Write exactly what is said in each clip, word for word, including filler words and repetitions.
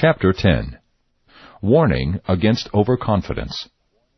Chapter ten. Warning against overconfidence.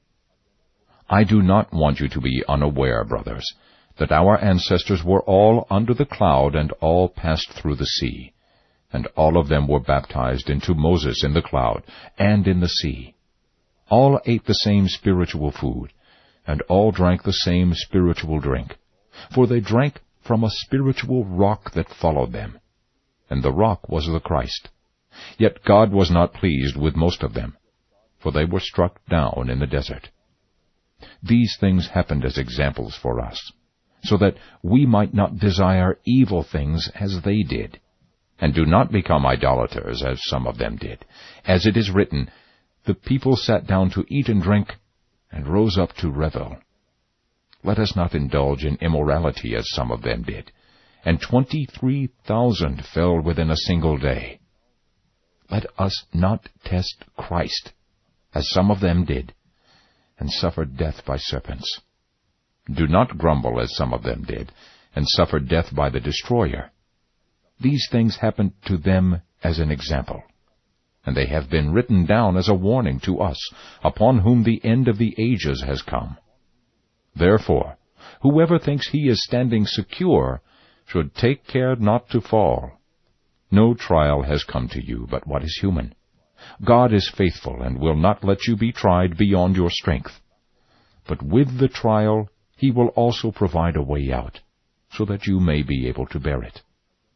I do not want you to be unaware, brothers, that our ancestors were all under the cloud and all passed through the sea, and all of them were baptized into Moses in the cloud and in the sea. All ate the same spiritual food, and all drank the same spiritual drink, for they drank from a spiritual rock that followed them, and the rock was the Christ. Yet God was not pleased with most of them, for they were struck down in the desert. These things happened as examples for us, so that we might not desire evil things as they did. And do not become idolaters, as some of them did. As it is written, the people sat down to eat and drink, and rose up to revel. Let us not indulge in immorality, as some of them did. And twenty-three thousand fell within a single day. Let us not test Christ, as some of them did, and suffered death by serpents. Do not grumble, as some of them did, and suffered death by the destroyer. These things happened to them as an example, and they have been written down as a warning to us, upon whom the end of the ages has come. Therefore, whoever thinks he is standing secure should take care not to fall. No trial has come to you but what is human. God is faithful and will not let you be tried beyond your strength. But with the trial he will also provide a way out, so that you may be able to bear it.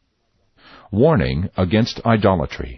Warning against idolatry.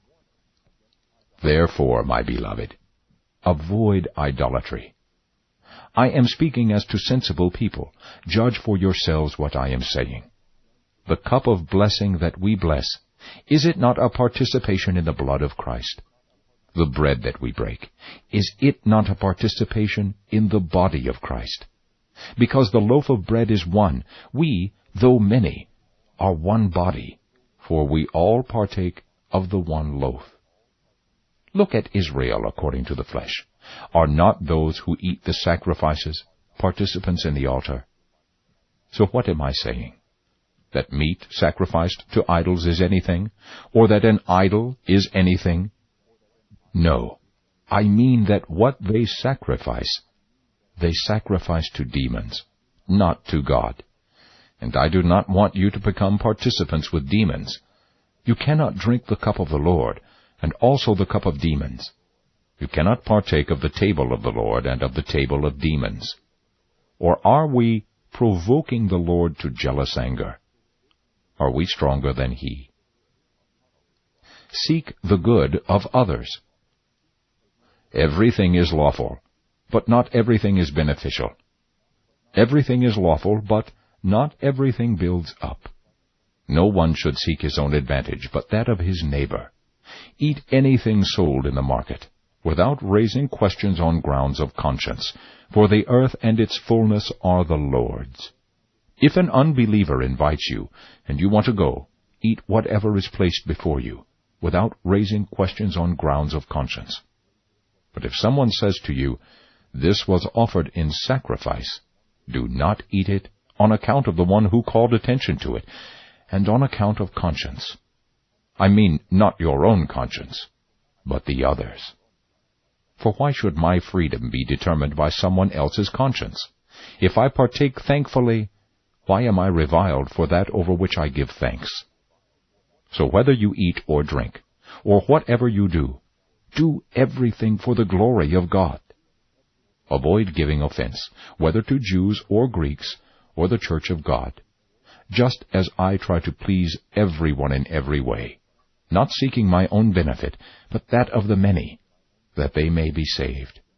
Therefore, my beloved, avoid idolatry. I am speaking as to sensible people. Judge for yourselves what I am saying. The cup of blessing that we bless, is it not a participation in the blood of Christ? The bread that we break, is it not a participation in the body of Christ? Because the loaf of bread is one, we, though many, are one body, for we all partake of the one loaf. Look at Israel according to the flesh. Are not those who eat the sacrifices participants in the altar? So what am I saying? That meat sacrificed to idols is anything, or that an idol is anything? No, I mean that what they sacrifice, they sacrifice to demons, not to God. And I do not want you to become participants with demons. You cannot drink the cup of the Lord, and also the cup of demons. You cannot partake of the table of the Lord and of the table of demons. Or are we provoking the Lord to jealous anger? Are we stronger than he? Seek the good of others. Everything is lawful, but not everything is beneficial. Everything is lawful, but not everything builds up. No one should seek his own advantage, but that of his neighbor. Eat anything sold in the market, without raising questions on grounds of conscience, for the earth and its fullness are the Lord's. If an unbeliever invites you, and you want to go, eat whatever is placed before you, without raising questions on grounds of conscience. But if someone says to you, "This was offered in sacrifice," do not eat it on account of the one who called attention to it, and on account of conscience. I mean not your own conscience, but the other's. For why should my freedom be determined by someone else's conscience? If I partake thankfully, why am I reviled for that over which I give thanks? So whether you eat or drink, or whatever you do, do everything for the glory of God. Avoid giving offense, whether to Jews or Greeks, or the church of God, just as I try to please everyone in every way, not seeking my own benefit, but that of the many, that they may be saved.